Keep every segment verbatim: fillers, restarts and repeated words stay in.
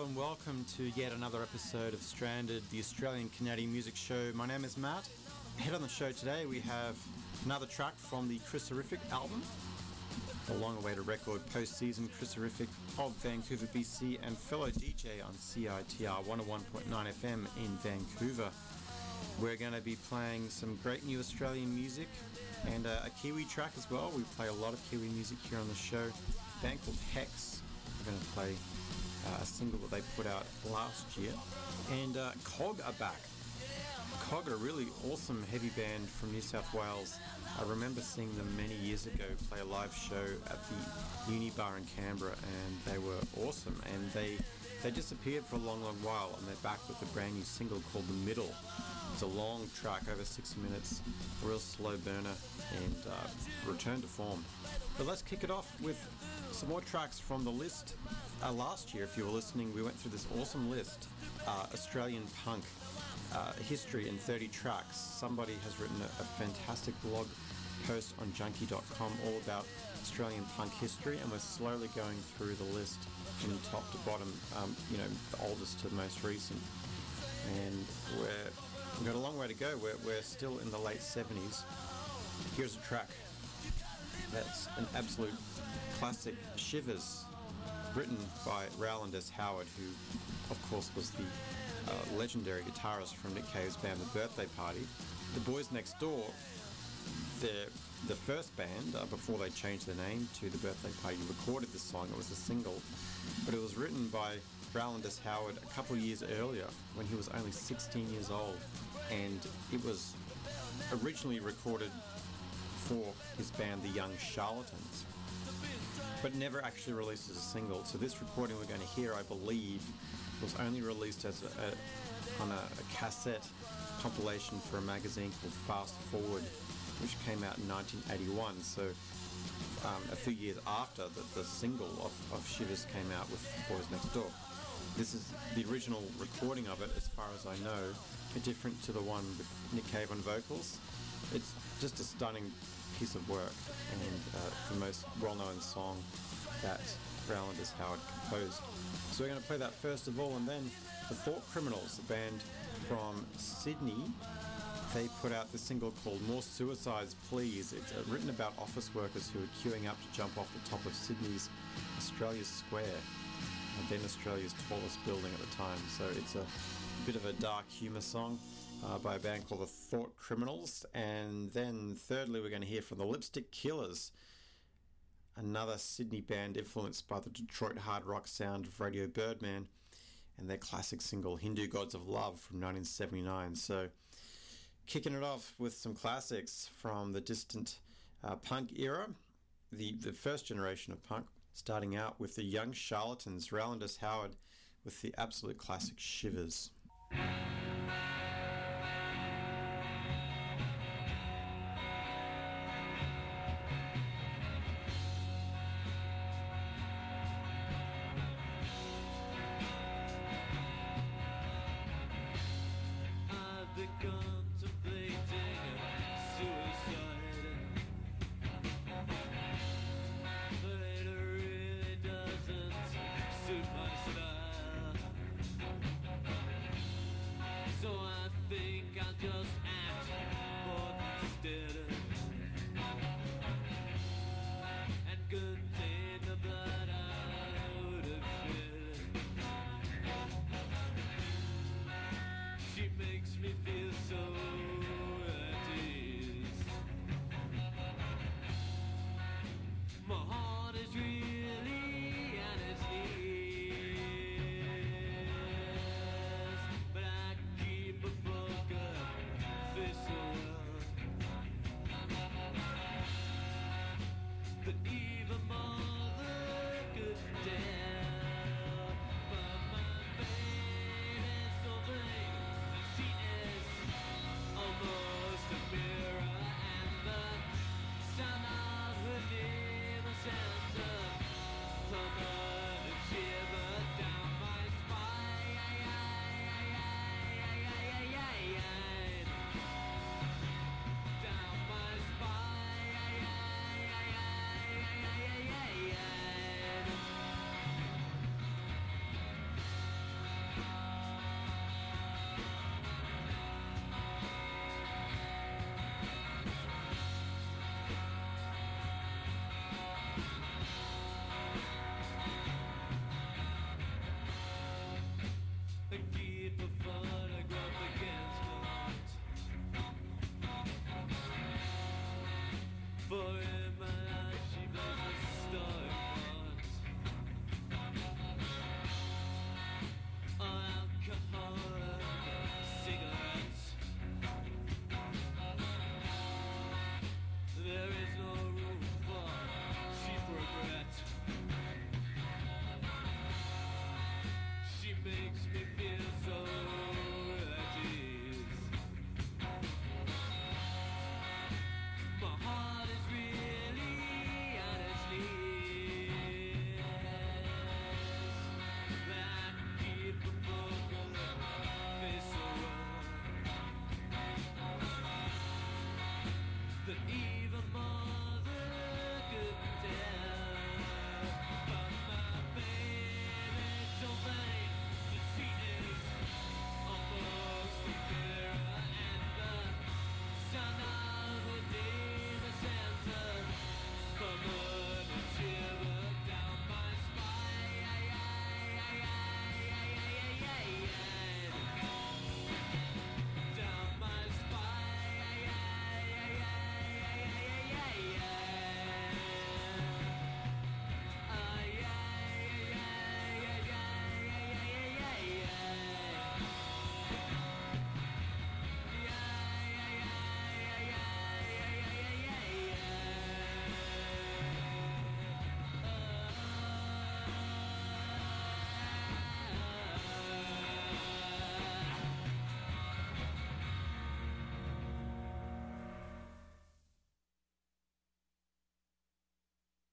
and welcome to yet another episode of Stranded, the Australian Canadian music show. My name is Matt. Ahead on the show today we have another track from the Chrisorific album, the long-awaited record post-season Chrisorific of Vancouver, B C, and fellow D J on C I T R one oh one point nine F M in Vancouver. We're going to be playing some great new Australian music and uh, a Kiwi track as well. We play a lot of Kiwi music here on the show. A band called Hex. We're going to play uh, a single that they put out last year. And uh, Cog are back. Cog are a really awesome heavy band from New South Wales. I remember seeing them many years ago play a live show at the Uni Bar in Canberra, and they were awesome. And they they disappeared for a long, long while, and they're back with a brand new single called The Middle. It's a long track, over six minutes, a real slow burner, and uh, return to form. But let's kick it off with some more tracks from the list. Uh, last year, if you were listening, we went through this awesome list, uh, Australian Punk uh, History in thirty tracks. Somebody has written a, a fantastic blog post on junkie dot com all about Australian punk history, and we're slowly going through the list from top to bottom, um, you know, the oldest to the most recent. And we're, we've got a long way to go. We're, we're still in the late seventies. Here's a track that's an absolute classic, Shivers, written by Rowland S. Howard, who of course was the uh, legendary guitarist from Nick Cave's band The Birthday Party. The Boys Next Door, they're the first band, uh, before they changed their name to The Birthday Party, recorded this song. It was a single, but it was written by Rowland S. Howard a couple of years earlier when he was only sixteen years old, and it was originally recorded for his band The Young Charlatans, but never actually released as a single. So this recording we're going to hear, I believe, was only released as a, a, on a, a cassette compilation for a magazine called Fast Forward, which came out in nineteen eighty-one. So um, a few years after the, the single of, of Shivers came out with Boys Next Door. This is the original recording of it, as far as I know, different to the one with Nick Cave on vocals. It's just a stunning piece of work, and uh, the most well-known song that Rowland S. Howard composed. So we're going to play that first of all, and then the Thought Criminals, a band from Sydney. They put out this single called More Suicides Please. It's uh, written about office workers who are queuing up to jump off the top of Sydney's Australia Square, then Australia's tallest building at the time. So it's a bit of a dark humour song uh, by a band called the Thought Criminals. And then thirdly, we're going to hear from the Lipstick Killers, another Sydney band influenced by the Detroit hard rock sound of Radio Birdman, and their classic single Hindu Gods of Love from nineteen seventy-nine. So kicking it off with some classics from the distant uh, punk era, the, the first generation of punk, starting out with the Young Charlatans, Rowland S. Howard, with the absolute classic Shivers. I've been contemplating suicide, but it really doesn't suit my style. So I think I'll just act bored instead, and contain the blood I would have shed. She makes me feel so at ease. My heart is really at its knees, but I keep a focus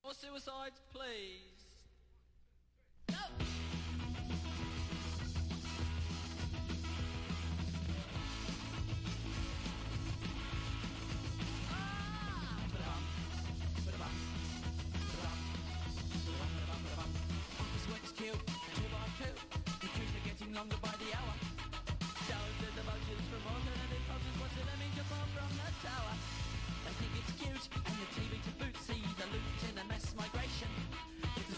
More suicides, please. Go! Office works killed, two by two. The queues are getting longer by the hour. Showers of the vultures from alternative cultures watching them inch apart from the tower. They think it's cute, and the T V to boot. See the loot in the mass migration. If the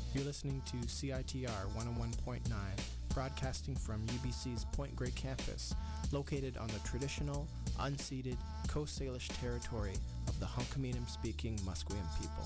You're listening to C I T R one oh one point nine, broadcasting from U B C's Point Grey campus, located on the traditional, unceded Coast Salish territory of the Hunkaminam-speaking Musqueam people.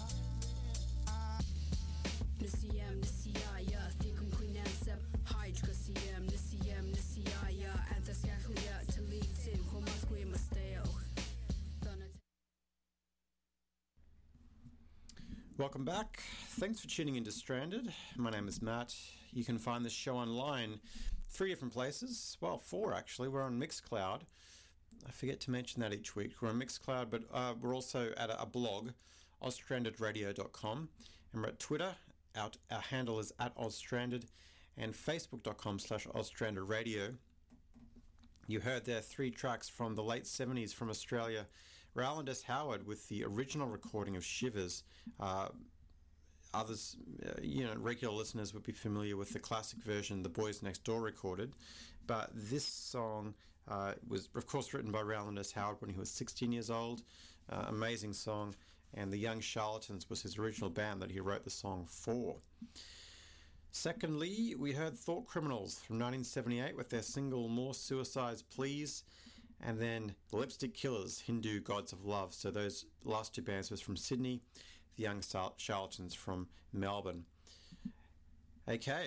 Welcome back. Thanks for tuning into Stranded. My name is Matt. You can find this show online three different places. Well, four actually. We're on Mixcloud. I forget to mention that each week. We're on Mixcloud, but uh, we're also at a, a blog, oz stranded radio dot com. And we're at Twitter. Our, our handle is at ozstranded, and facebook.com slash ozstrandedradio. You heard there three tracks from the late seventies from Australia. Rowland S. Howard with the original recording of Shivers. Uh, others, uh, you know, regular listeners would be familiar with the classic version the Boys Next Door recorded. But this song uh, was, of course, written by Rowland S. Howard when he was sixteen years old. Uh, amazing song. And the Young Charlatans was his original band that he wrote the song for. Secondly, we heard Thought Criminals from nineteen seventy-eight with their single More Suicides Please. And then the Lipstick Killers, Hindu Gods of Love. So those last two bands was from Sydney, the Young Charlatans from Melbourne. Okay.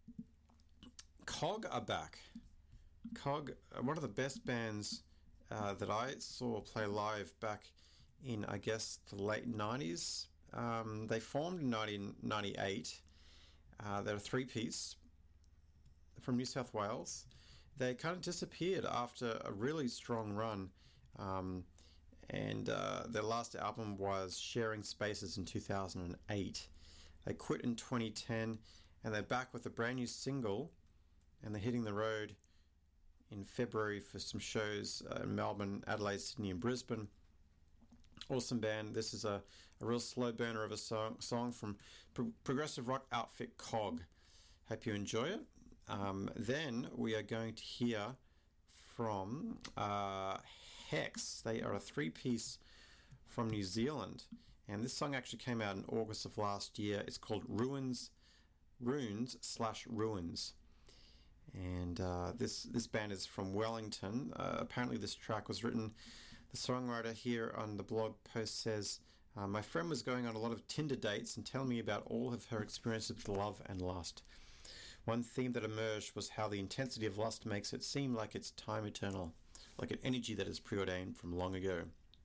Cog are back. Cog, one of the best bands uh, that I saw play live back in, I guess, the late nineties. Um, they formed in nineteen ninety-eight. Uh, they're a three-piece from New South Wales. They kind of disappeared after a really strong run, um, and uh, their last album was Sharing Spaces in two thousand eight. They quit in twenty ten, and they're back with a brand new single, and they're hitting the road in February for some shows uh, in Melbourne, Adelaide, Sydney, and Brisbane. Awesome band. This is a, a real slow burner of a song, song from pro- progressive rock outfit Cog. Hope you enjoy it. Um, then we are going to hear from uh, Hex. They are a three-piece from New Zealand, and this song actually came out in August of last year. It's called Ruins, Runes slash Ruins, and uh, this this band is from Wellington. Uh, apparently, this track was written. The songwriter here on the blog post says, uh, "My friend was going on a lot of Tinder dates and telling me about all of her experiences with love and lust. One theme that emerged was how the intensity of lust makes it seem like it's time eternal, like an energy that is preordained from long ago.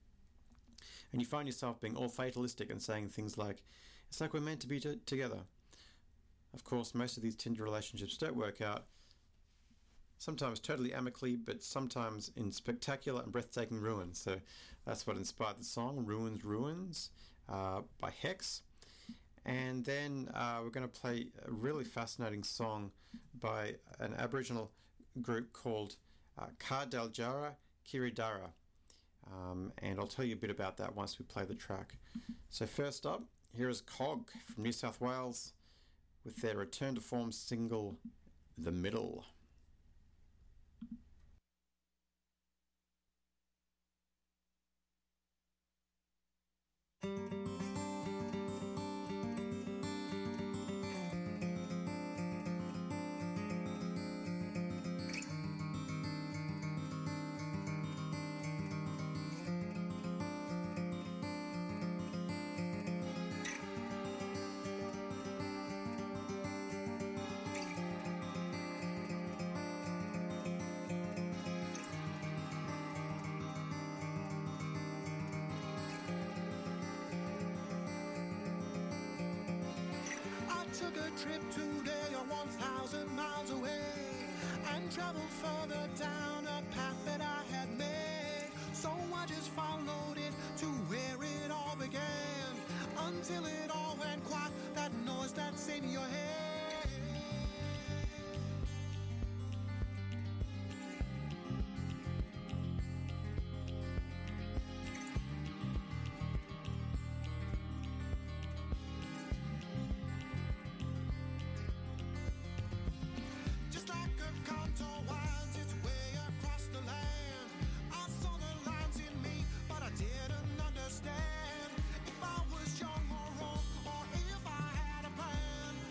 And you find yourself being all fatalistic and saying things like, it's like we're meant to be t- together. Of course, most of these Tinder relationships don't work out, sometimes totally amicably, but sometimes in spectacular and breathtaking ruins. So that's what inspired the song, Ruins, Ruins, uh, by Hex. And then uh, we're going to play a really fascinating song by an Aboriginal group called uh, Kardaljara Kiridara. Um, and I'll tell you a bit about that once we play the track. So first up, here is Cog from New South Wales with their return to form single, The Middle. Took a trip today on one thousand miles away and traveled further down a path that I had made. So I just followed it to where it all began until it all went quiet, that noise that's in your head. Didn't understand if I was young or wrong or if I had a plan.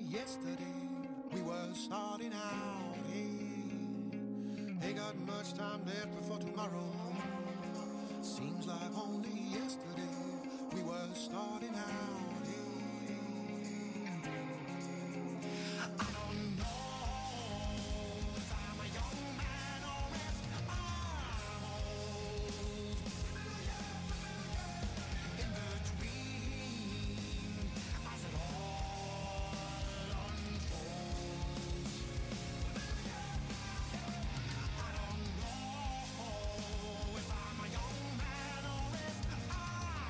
yesterday we were starting out. Hey, ain't got much time left before tomorrow. Seems like only yesterday we were starting out. Hey, I don't know if I'm a young man or if I'm old. In between, as it all unfolds, I don't know if I'm a young man or if I'm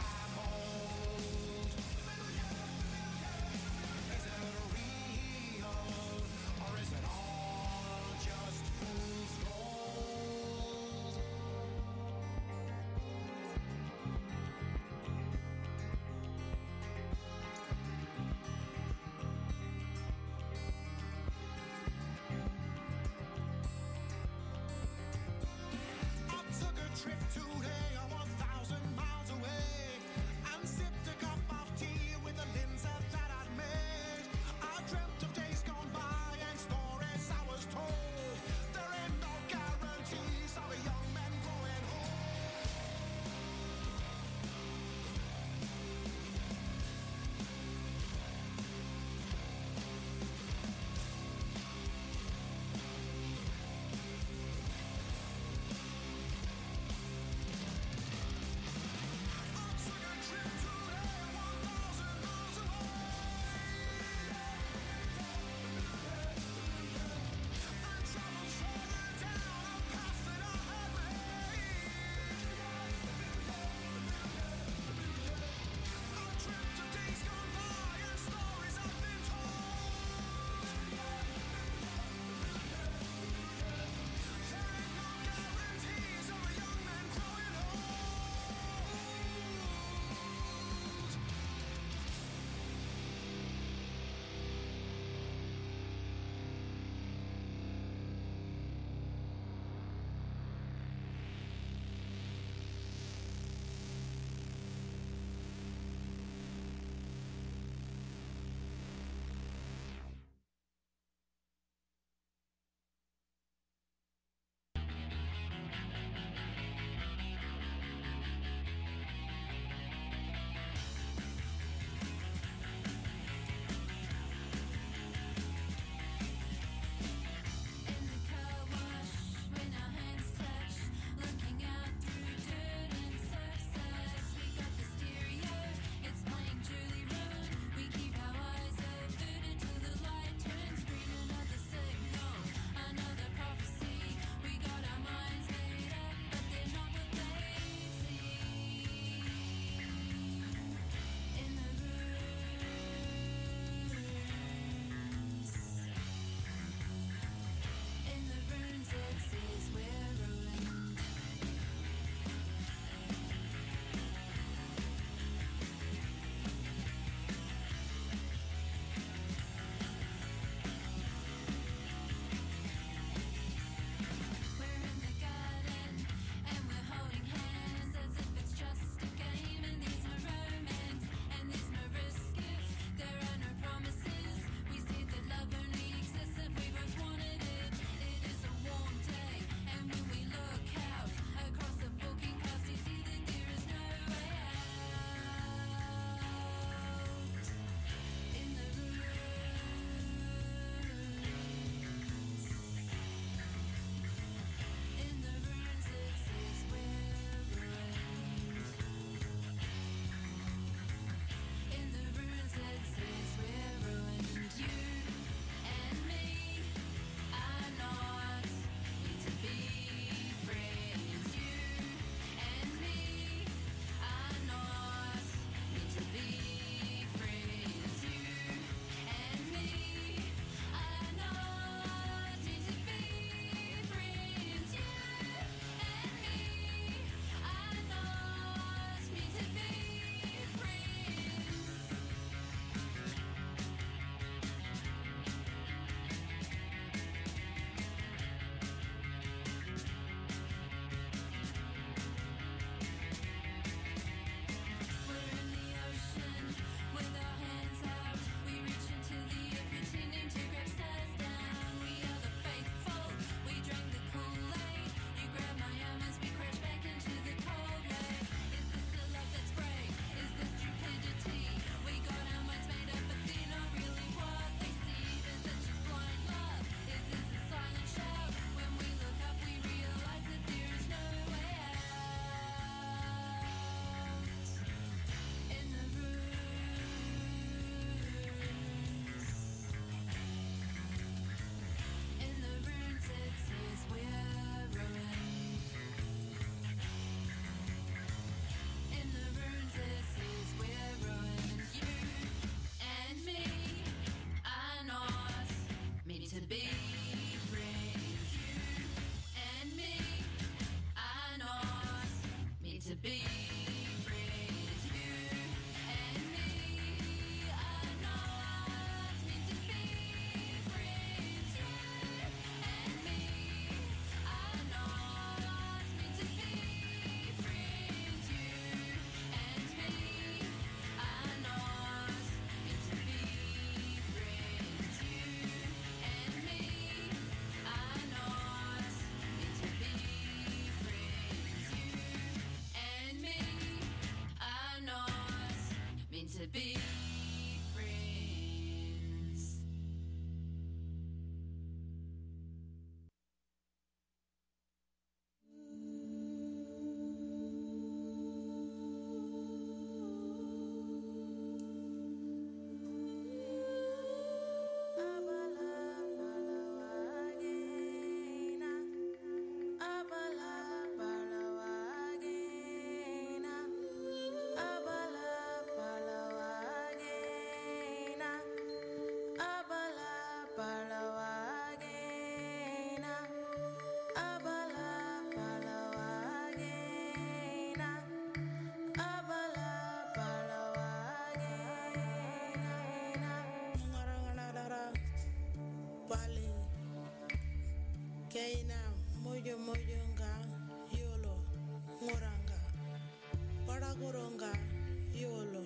Kaina moyo moyo nga yolo ngoranga para goronga yolo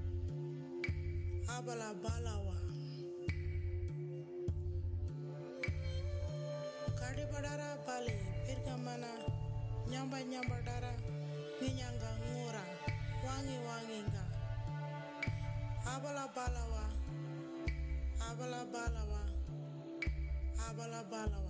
abala balawa kari badara bale pergamana nyamba nyamba dara ninyanga ngora wangi wangi nga abala balawa abala balawa abala balawa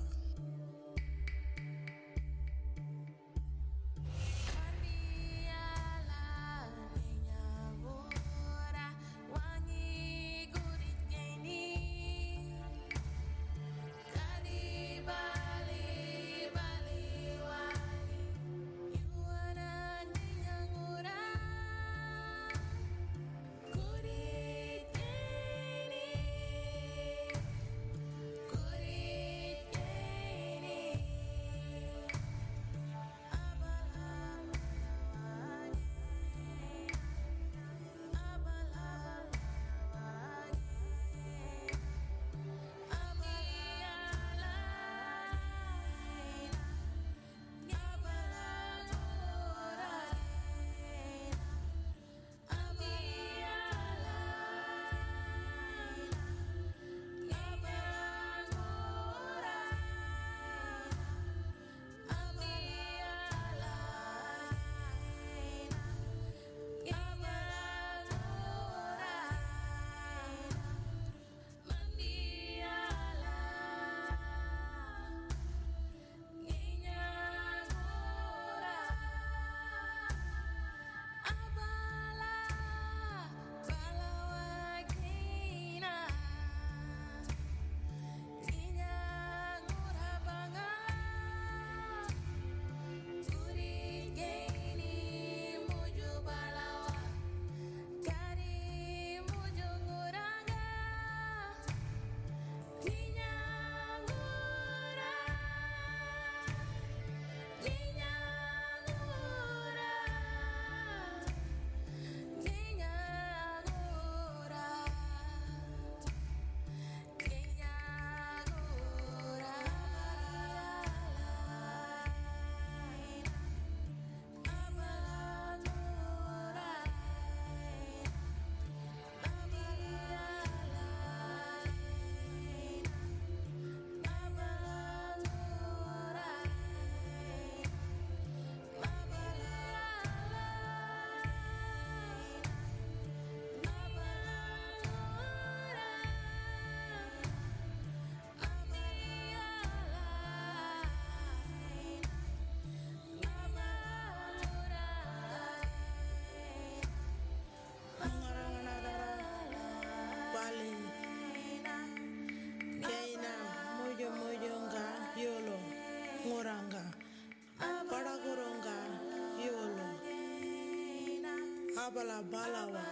abala balawa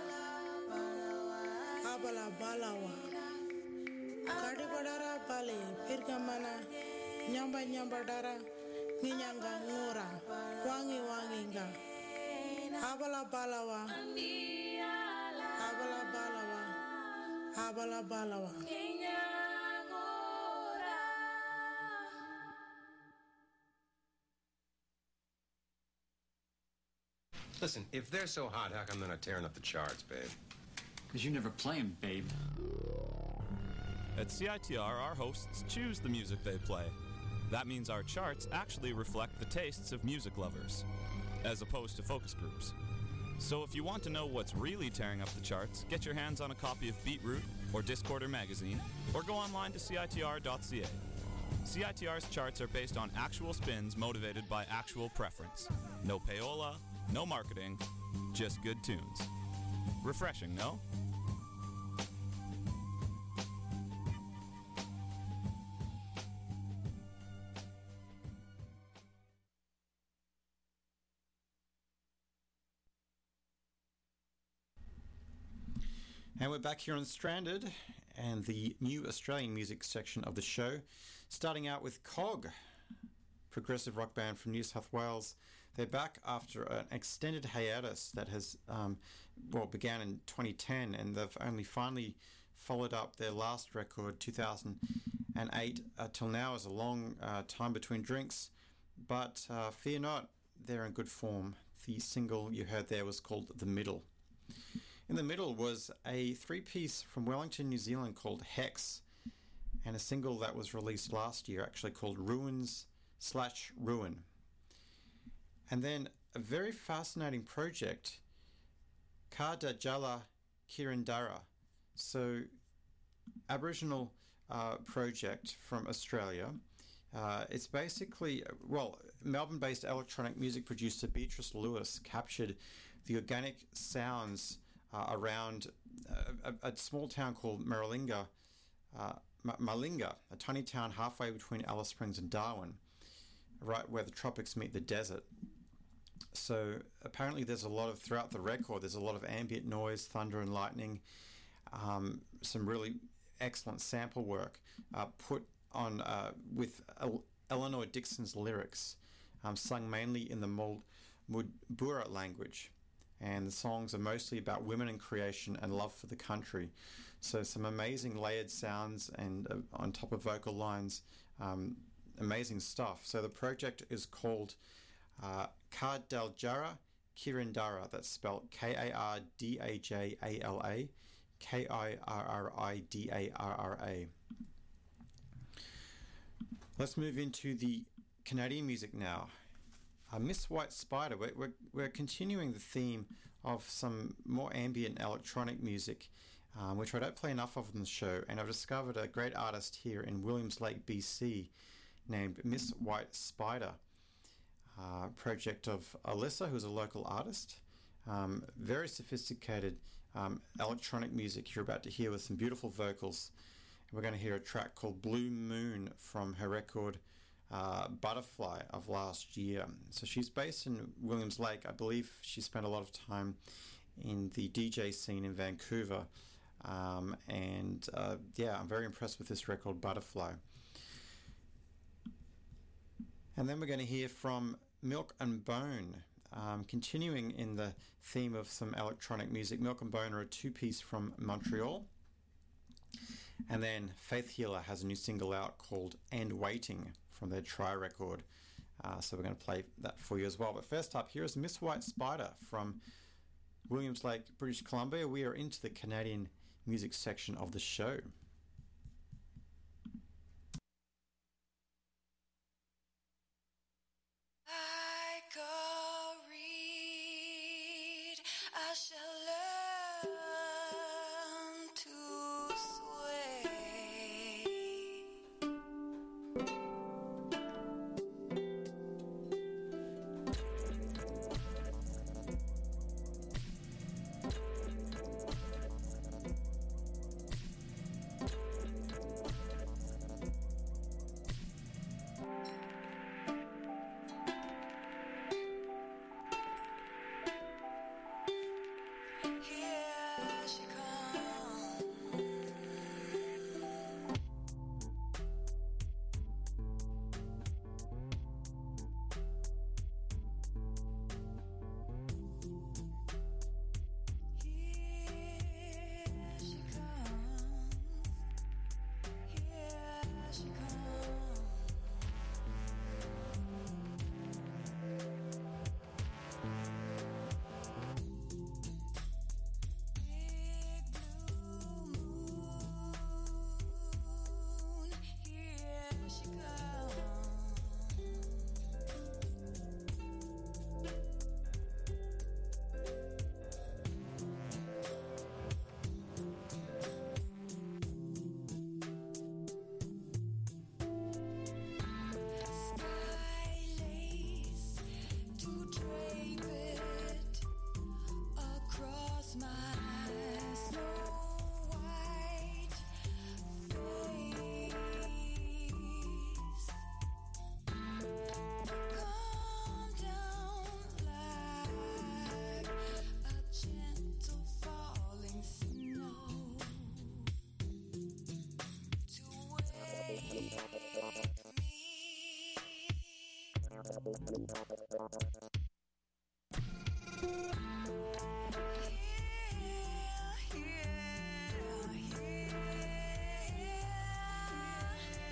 abala balawa kadi badara bale pergamana nyamba nyamba dara ninyanga ngora wangi wangi nga abala balawa abala balawa abala balawa Listen, if they're so hot, how come they're not tearing up the charts, babe? Because you never play 'em, babe. At C I T R, our hosts choose the music they play. That means our charts actually reflect the tastes of music lovers, as opposed to focus groups. So if you want to know what's really tearing up the charts, get your hands on a copy of Beatroot or Discorder magazine, or go online to C I T R dot C A. C I T R's charts are based on actual spins motivated by actual preference. No payola, no marketing, just good tunes. Refreshing, no? And we're back here on Stranded and the new Australian music section of the show, starting out with Cog, progressive rock band from New South Wales. They're back after an extended hiatus that has, um, well, began in twenty ten, and they've only finally followed up their last record, two thousand and eight uh, till now is a long uh, time between drinks, but uh, fear not, they're in good form. The single you heard there was called The Middle. In the middle was a three-piece from Wellington, New Zealand called Hex, and a single that was released last year actually called Ruins slash Ruin. And then a very fascinating project, Kadajala Kirindara. So Aboriginal uh, project from Australia. Uh, it's basically, well, Melbourne-based electronic music producer Beatrice Lewis captured the organic sounds uh, around uh, a, a small town called Maralinga, uh, Malinga, a tiny town halfway between Alice Springs and Darwin, right where the tropics meet the desert. So apparently there's a lot of, throughout the record, there's a lot of ambient noise, thunder and lightning, um, some really excellent sample work uh, put on uh, with El- Eleanor Dixon's lyrics, um, sung mainly in the Mul- Mudbura language. And the songs are mostly about women and creation and love for the country. So some amazing layered sounds and uh, on top of vocal lines, um, amazing stuff. So the project is called uh, Kardaljara Kirindara. That's spelled K A R D A J A L A, K I R R I D A R R A. Let's move into the Canadian music now. Uh, Miss White Spider, we're, we're, we're continuing the theme of some more ambient electronic music, um, which I don't play enough of on the show, and I've discovered a great artist here in Williams Lake, B C, named Miss White Spider, uh, project of Alyssa, who's a local artist. Um, very sophisticated um, electronic music you're about to hear with some beautiful vocals. We're going to hear a track called Blue Moon from her record Uh, Butterfly of last year. So she's based in Williams Lake. I believe she spent a lot of time in the D J scene in Vancouver. Um, and uh, yeah, I'm very impressed with this record, Butterfly. And then we're going to hear from Milk and Bone, um, continuing in the theme of some electronic music. Milk and Bone are a two-piece from Montreal. And then Faith Healer has a new single out called And Waiting from their Try record. Uh, so we're going to play that for you as well. But first up, here is Miss White Spider from Williams Lake, British Columbia. We are into the Canadian music section of the show. I go read, I shall learn to sway. Here she comes. Here she comes. Here she comes. Big blue moon, here she comes. Sky lace to drape it across my snow white face. Come down like a gentle falling snow to wake me. Here, here, here.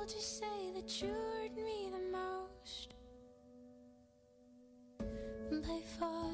just say that you hurt me the most by far.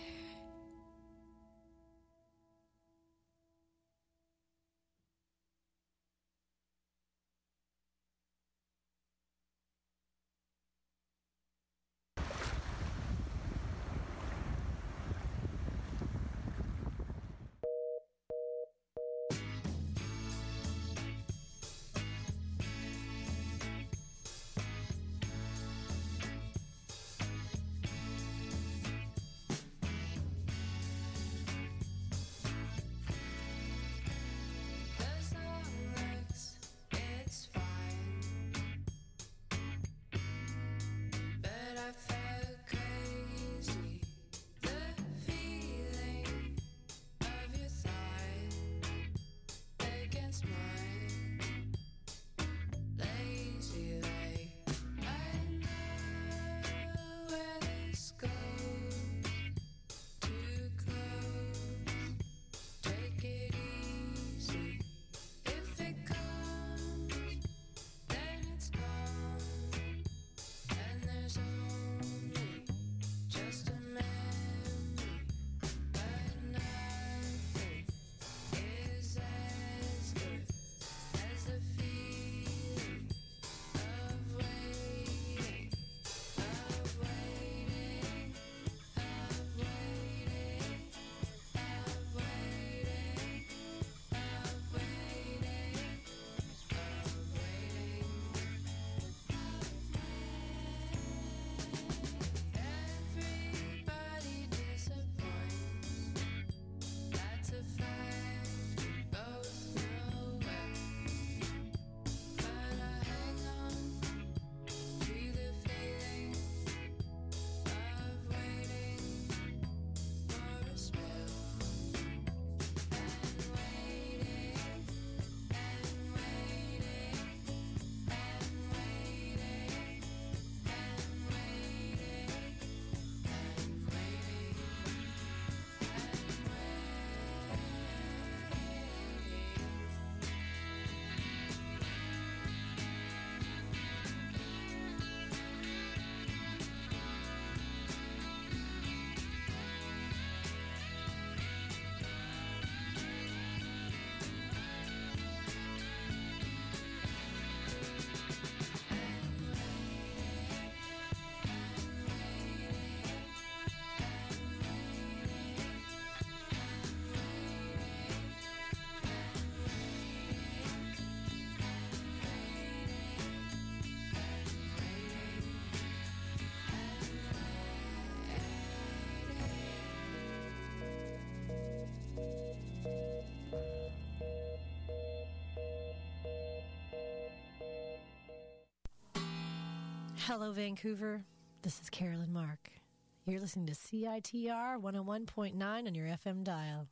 Hello, Vancouver. This is Carolyn Mark. You're listening to C I T R one oh one point nine on your F M dial.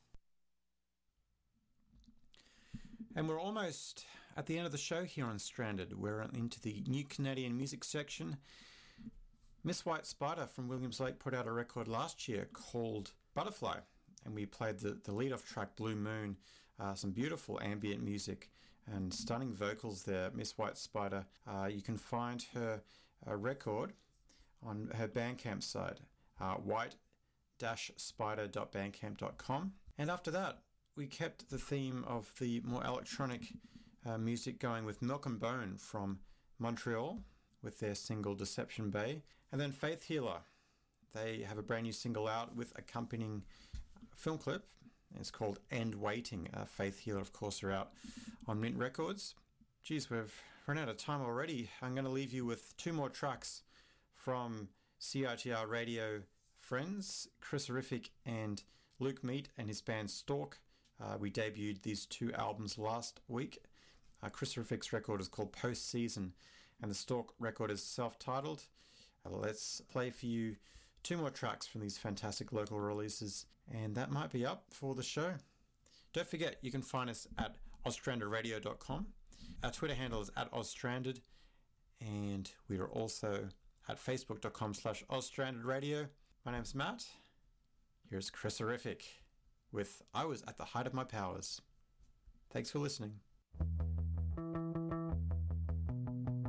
And we're almost at the end of the show here on Stranded. We're into the new Canadian music section. Miss White Spider from Williams Lake put out a record last year called Butterfly, and we played the, the lead-off track, Blue Moon, uh, some beautiful ambient music and stunning vocals there. Miss White Spider, uh, you can find her uh, record on her Bandcamp site, uh, white dash spider dot bandcamp dot com. And after that, we kept the theme of the more electronic uh, music going with Milk and Bone from Montreal with their single Deception Bay. And then Faith Healer, they have a brand new single out with accompanying film clip. It's called End Waiting. Uh, Faith Healer, of course, are out on Mint Records. Geez, we've run out of time already. I'm going to leave you with two more tracks from C I T R Radio friends, Chris Horrific and Luke Meat and his band Stork. Uh, we debuted these two albums last week. Uh, Chris Horrific's record is called Postseason, and the Stork record is self-titled. Uh, let's play for you two more tracks from these fantastic local releases, and that might be up for the show. Don't forget, you can find us at austranded radio dot com. Our Twitter handle is at austranded, and we are also at facebook dot com slash austranded-radio. My name's Matt. Here's Chris Horrific with I Was at the Height of My Powers. Thanks for listening.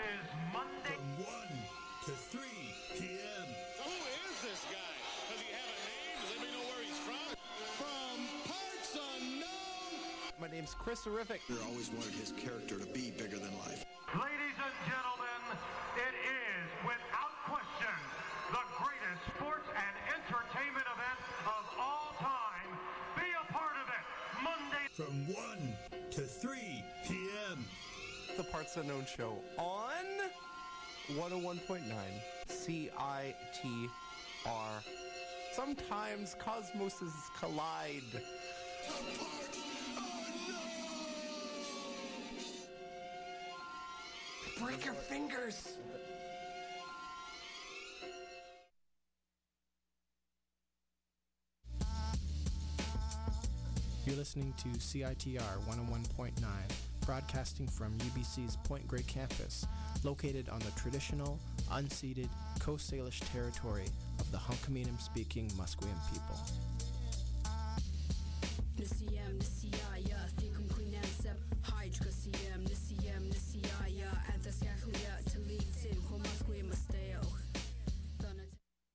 is Monday. From one to three p.m. Who is this guy? Does he have a name? Does anybody know where he's from? From parts unknown. My name's Chris-erific. I always wanted his character to be bigger than life. Ladies and gentlemen, it is, without question, the greatest sports and entertainment event of all time. Be a part of it. Monday. From one to three p.m. The Parts Unknown Show on one oh one point nine C I T R. Sometimes cosmoses collide. Break your fingers! You're listening to C I T R one oh one point nine, broadcasting from U B C's Point Grey campus, located on the traditional, unceded Coast Salish territory of the Hunkaminam-speaking Musqueam people. The C